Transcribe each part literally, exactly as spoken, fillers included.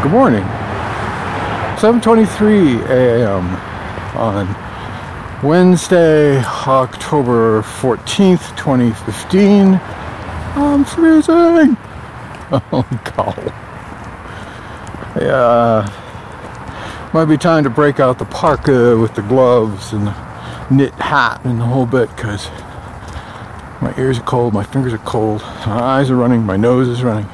Good morning. seven twenty-three a m on Wednesday, October fourteenth, twenty fifteen. I'm freezing. Oh, God. Yeah. Might be time to break out the parka with the gloves and the knit hat and the whole bit, because my ears are cold, my fingers are cold, my eyes are running, my nose is running.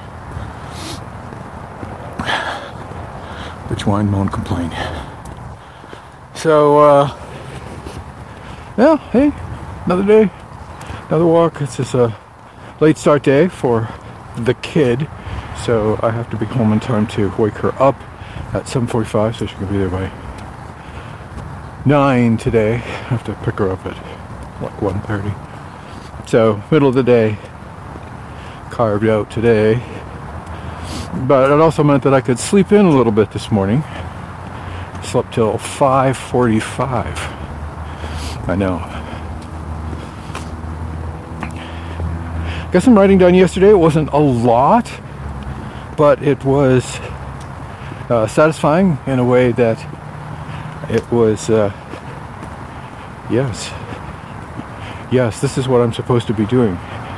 Bitch, whine, moan, complain. So, uh, yeah, hey, another day, another walk. It's just a late start day for the kid, so I have to be home in time to wake her up at seven forty-five, so she can be there by nine today. I have to pick her up at like one thirty. So, middle of the day, carved out today. But it also meant that I could sleep in a little bit this morning. Slept till five forty-five. I know. Got some writing done yesterday. It wasn't a lot, but it was uh, satisfying in a way that it was, uh, yes, yes, this is what I'm supposed to be doing.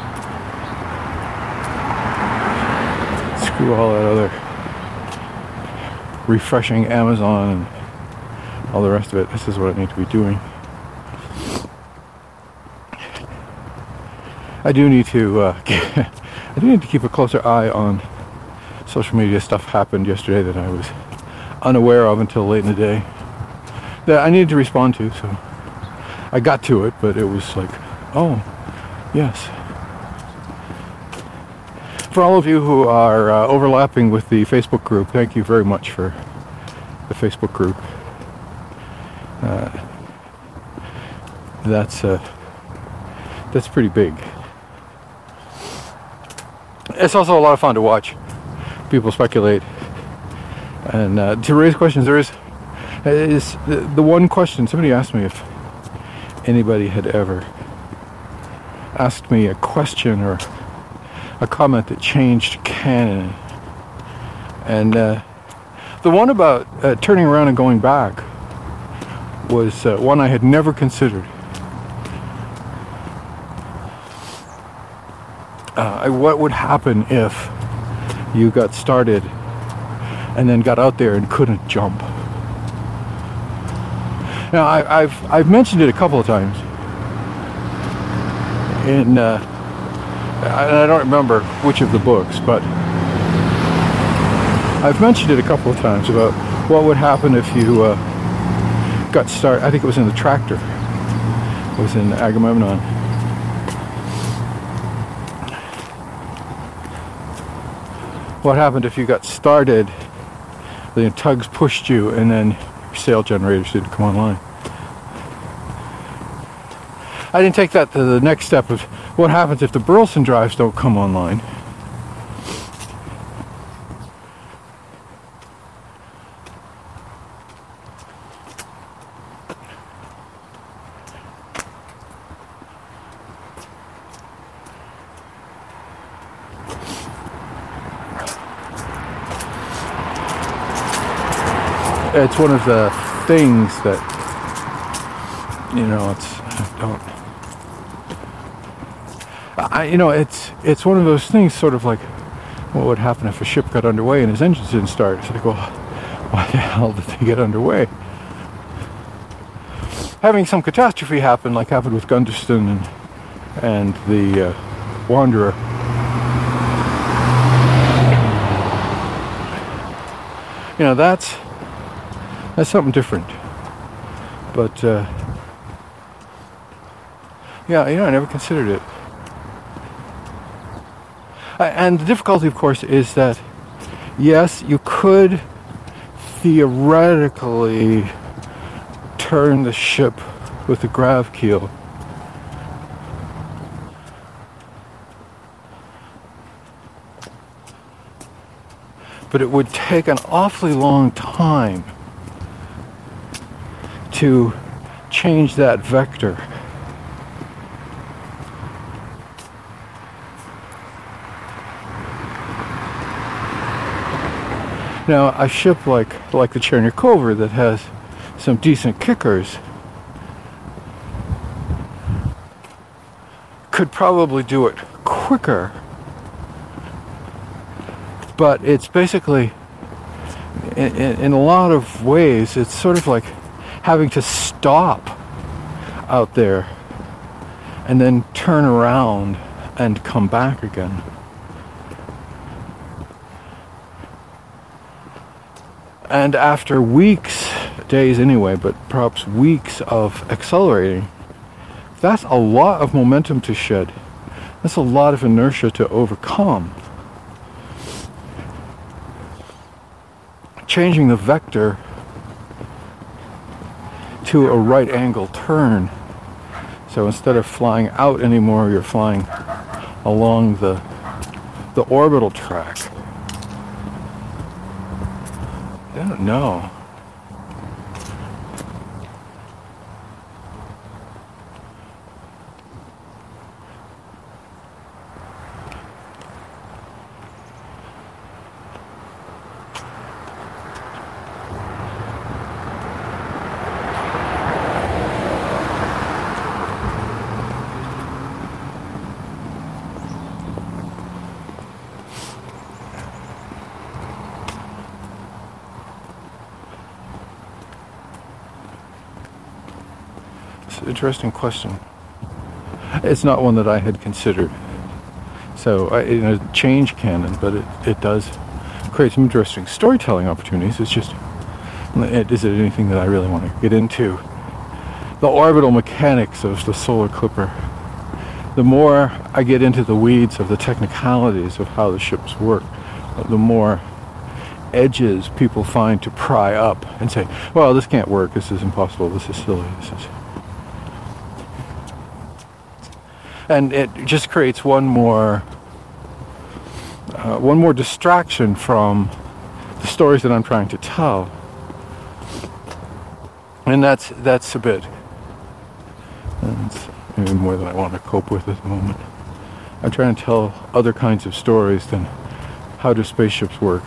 Screw all that other refreshing Amazon and all the rest of it. This is what I need to be doing. I do need to uh, I do need to keep a closer eye on social media. Stuff happened yesterday that I was unaware of until late in the day that I needed to respond to, so I got to it, but it was like, oh, yes. For all of you who are uh, overlapping with the Facebook group, thank you very much for the Facebook group. Uh, that's uh, that's pretty big. It's also a lot of fun to watch people speculate and uh, to raise questions. There is is the, the one question somebody asked me if anybody had ever asked me a question or a comment that changed canon, and uh, the one about uh, turning around and going back was uh, one I had never considered. Uh, what would happen if you got started and then got out there and couldn't jump? Now, I, I've I've mentioned it a couple of times in. Uh, And I don't remember which of the books, but I've mentioned it a couple of times about what would happen if you uh, got started. I think it was in the Tractor. It was in Agamemnon. What happened if you got started, the tugs pushed you, and then your sail generators didn't come online? I didn't take that to the next step of what happens if the Burleson drives don't come online. It's one of the things that, you know, it's, I don't, I, you know, it's it's one of those things, sort of like, what would happen if a ship got underway and his engines didn't start? It's like, well, why the hell did they get underway? Having some catastrophe happen, like happened with Gunderston and and the uh, Wanderer, you know, that's that's something different. But uh, yeah, you know, I never considered it. And the difficulty, of course, is that, yes, you could theoretically turn the ship with the grav keel. But it would take an awfully long time to change that vector. Now, a ship like like the Chernicover that has some decent kickers could probably do it quicker, but it's basically, in, in, in a lot of ways, it's sort of like having to stop out there and then turn around and come back again. And after weeks, days anyway, but perhaps weeks of accelerating, that's a lot of momentum to shed. That's a lot of inertia to overcome. Changing the vector to a right angle turn. So instead of flying out anymore, you're flying along the the orbital track. I don't know. Interesting question. It's not one that I had considered. So, I, you know, change canon, but it, it does create some interesting storytelling opportunities. It's just, is it anything that I really want to get into? The orbital mechanics of the Solar Clipper. The more I get into the weeds of the technicalities of how the ships work, the more edges people find to pry up and say, well, this can't work, this is impossible, this is silly, this is... And it just creates one more, uh, one more distraction from the stories that I'm trying to tell, and that's that's a bit, that's maybe more than I want to cope with at the moment. I'm trying to tell other kinds of stories than how do spaceships work.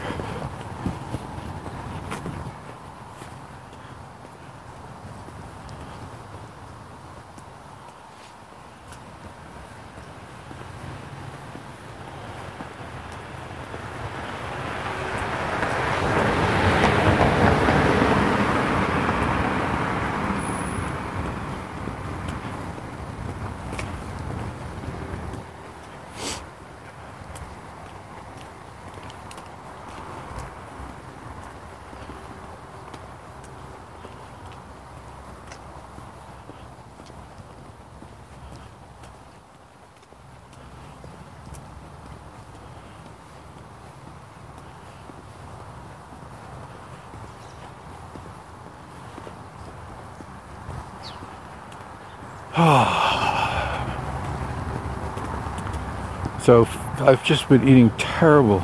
So I've just been eating terrible,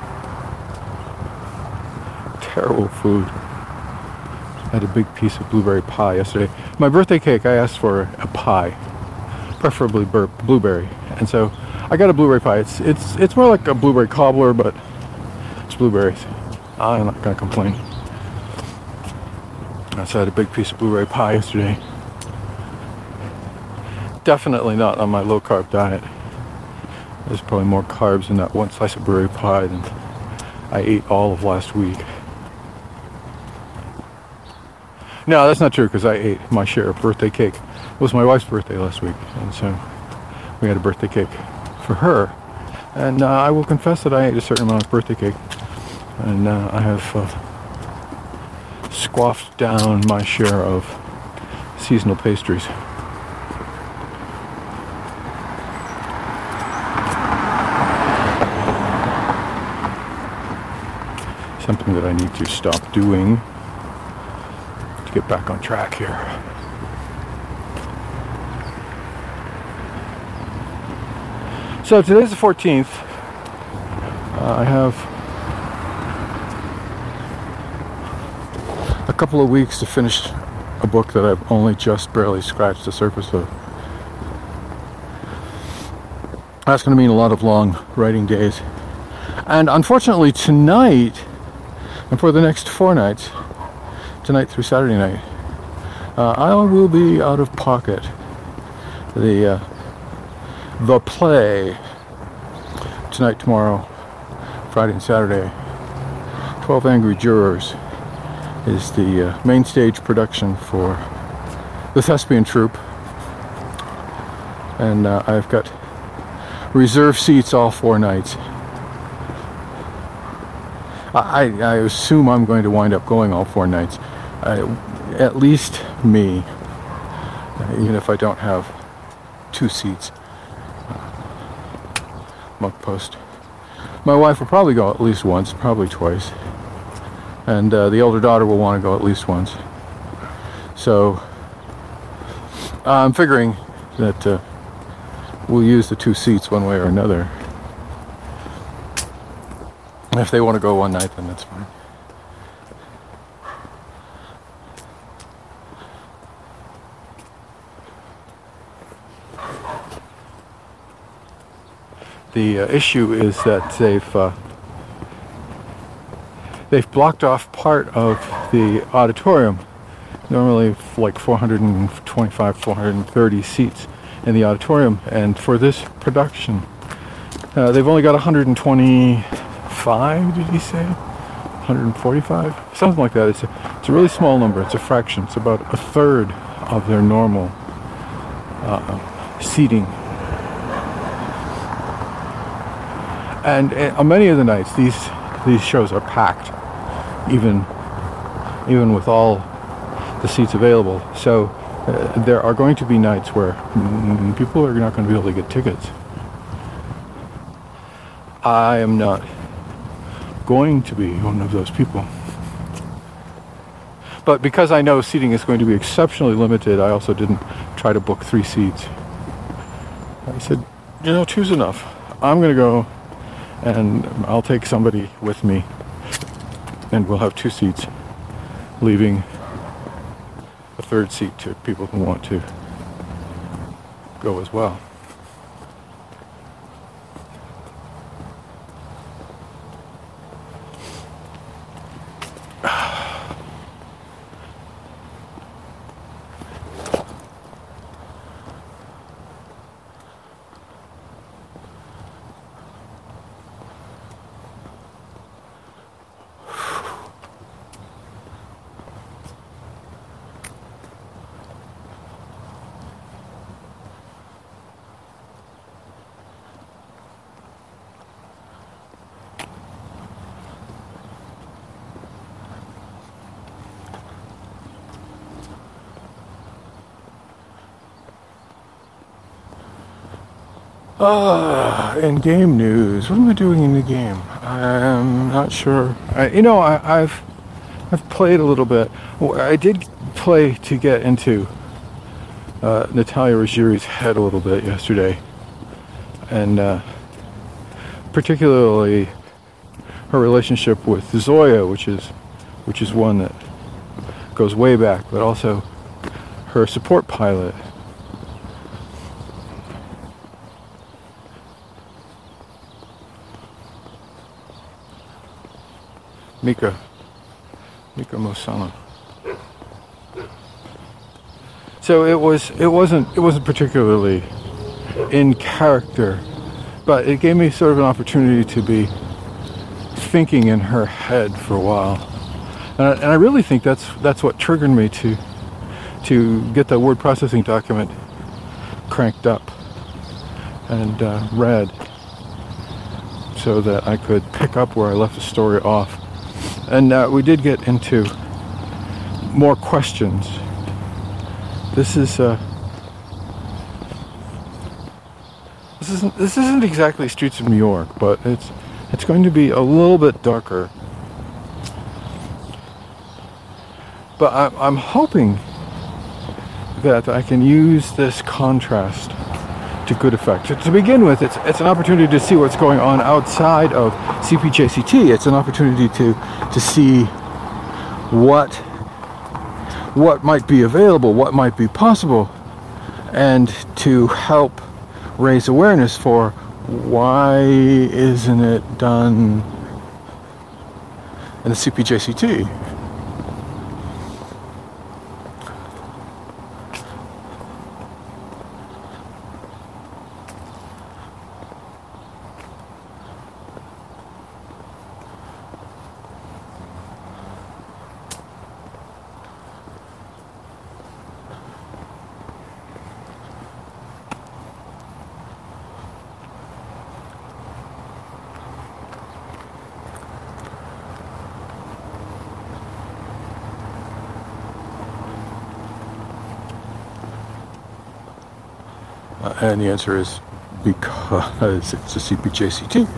terrible food. I had a big piece of blueberry pie yesterday. My birthday cake, I asked for a pie, preferably bur- blueberry, and so I got a blueberry pie. It's it's it's more like a blueberry cobbler, but it's blueberries. I'm not gonna complain. So I had a big piece of blueberry pie yesterday. Definitely not on my low carb diet. There's probably more carbs in that one slice of blueberry pie than I ate all of last week. No, that's not true, because I ate my share of birthday cake. It was my wife's birthday last week, and so we had a birthday cake for her. And uh, I will confess that I ate a certain amount of birthday cake, and uh, I have uh, squashed down my share of seasonal pastries. Something that I need to stop doing to get back on track here. So today's the fourteenth. Uh, I have a couple of weeks to finish a book that I've only just barely scratched the surface of. That's going to mean a lot of long writing days. And unfortunately tonight, And for the next four nights, tonight through Saturday night, uh, I will be out of pocket. The uh, the play tonight, tomorrow, Friday and Saturday. twelve Angry Jurors is the uh, main stage production for the Thespian Troupe, and uh, I've got reserved seats all four nights. I, I assume I'm going to wind up going all four nights. I, at least me, even if I don't have two seats. Monk Post. My wife will probably go at least once, probably twice. And uh, the elder daughter will want to go at least once. So I'm figuring that uh, we'll use the two seats one way or another. If they want to go one night, then that's fine. The uh, issue is that they've uh, they've blocked off part of the auditorium. Normally, like four hundred twenty-five, four hundred thirty seats in the auditorium, and for this production, uh, they've only got one hundred twenty-five. Did he say? one hundred forty-five, something like that. It's a it's a really small number. It's a fraction. It's about a third of their normal uh, seating. And uh, on many of the nights, these these shows are packed, even even with all the seats available. So uh, there are going to be nights where mm, people are not going to be able to get tickets. I am not going to be one of those people. But because I know seating is going to be exceptionally limited, I also didn't try to book three seats. I said, you know, two's enough. I'm going to go, and I'll take somebody with me, and we'll have two seats, leaving a third seat to people who want to go as well. Uh, in game news, what am I doing in the game? I'm not sure. I, you know, I, I've I've played a little bit. I did play to get into uh, Natalia Ruggieri's head a little bit yesterday, and uh, particularly her relationship with Zoya, which is which is one that goes way back, but also her support pilot. Mika, Mika Mosana. So it was, it wasn't, it wasn't particularly in character, but it gave me sort of an opportunity to be thinking in her head for a while, and I, and I really think that's that's what triggered me to to get the word processing document cranked up and uh, read, so that I could pick up where I left the story off. And uh, we did get into more questions. This is uh, this isn't this isn't exactly Streets of New York, but it's it's going to be a little bit darker. But I'm I'm hoping that I can use this contrast to good effect. To, to begin with, it's it's an opportunity to see what's going on outside of C P J C T. It's an opportunity to to see what what might be available, what might be possible, and to help raise awareness for why isn't it done and the C P J C T. Uh, and the answer is because it's a C P J C T.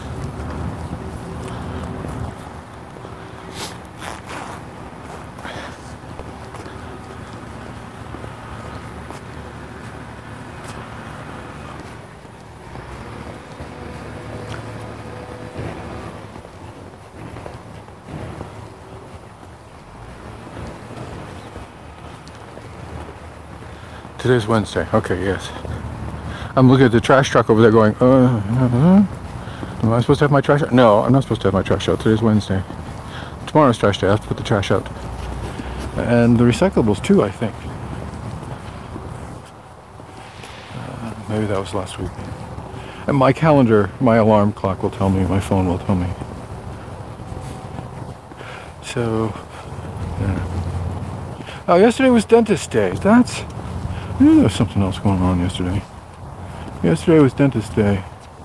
Today's Wednesday. Okay, yes. I'm looking at the trash truck over there going, uh, uh, am I supposed to have my trash out? No, I'm not supposed to have my trash out. Today's Wednesday. Tomorrow's trash day. I have to put the trash out. And the recyclables too, I think. Uh, maybe that was last week. And my calendar, my alarm clock will tell me, my phone will tell me. So, yeah. Oh, yesterday was dentist day. That's, I knew there was something else going on yesterday. Yesterday was dentist day.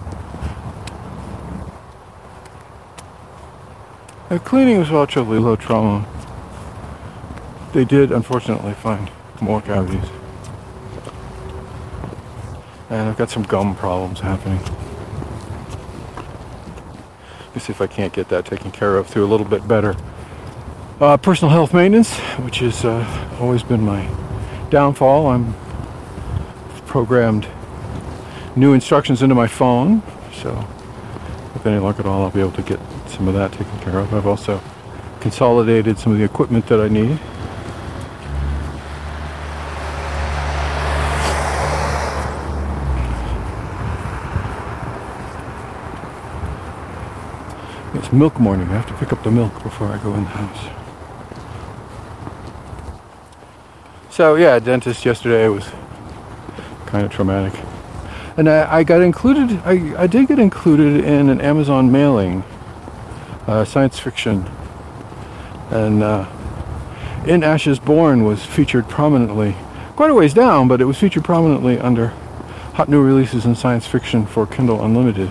The cleaning was relatively low trauma. They did, unfortunately, find more cavities. And I've got some gum problems happening. Let's see if I can't get that taken care of through a little bit better uh, personal health maintenance, which has uh, always been my downfall. I'm programmed new instructions into my phone, so with any luck at all, I'll be able to get some of that taken care of. I've also consolidated some of the equipment that I need. It's milk morning. I have to pick up the milk before I go in the house. So yeah, dentist yesterday was kind of traumatic. And I, I got included, I, I did get included in an Amazon mailing, uh, science fiction. And uh, In Ashes Born was featured prominently, quite a ways down, but it was featured prominently under hot new releases in science fiction for Kindle Unlimited.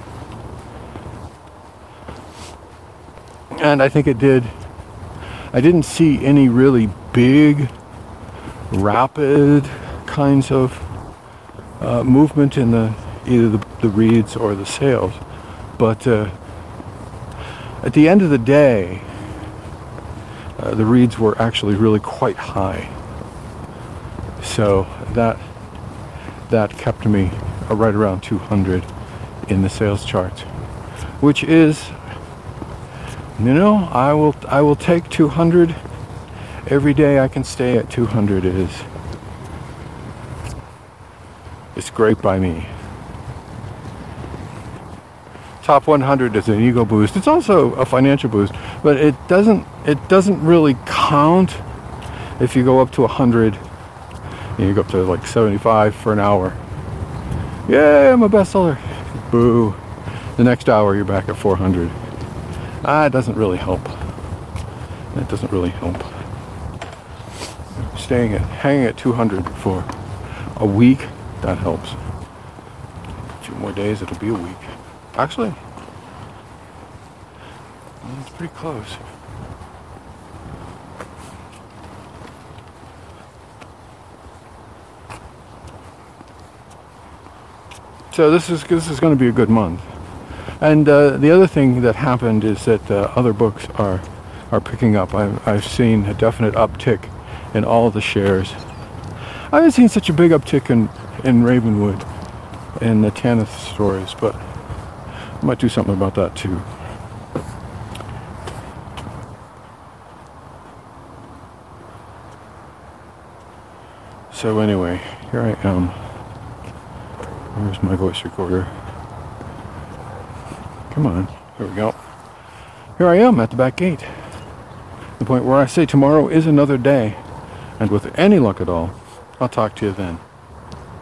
And I think it did, I didn't see any really big, rapid kinds of Uh, movement in the either the, the reads or the sales, but uh, at the end of the day, uh, the reads were actually really quite high. So that that kept me uh, right around two hundred in the sales charts, which is, you know, I will I will take two hundred every day. I can stay at two hundred is. It's great by me. Top one hundred is an ego boost. It's also a financial boost, but it doesn't it doesn't really count if you go up to one hundred. You go up to like seventy-five for an hour. Yay, I'm a bestseller. Boo. The next hour you're back at four hundred. Ah, it doesn't really help. It doesn't really help. Staying at hanging at two hundred for a week. That helps. A few more days, it'll be a week. Actually, it's pretty close. So this is this is going to be a good month. And uh, the other thing that happened is that uh, other books are are picking up. I've I've seen a definite uptick in all of the shares. I haven't seen such a big uptick in in Ravenwood and the Tanith stories, but I might do something about that too. So anyway, here I am. Where's my voice recorder? Come on, here we go. here I am at the back gate. The point where I say tomorrow is another day. And with any luck at all, I'll talk to you then.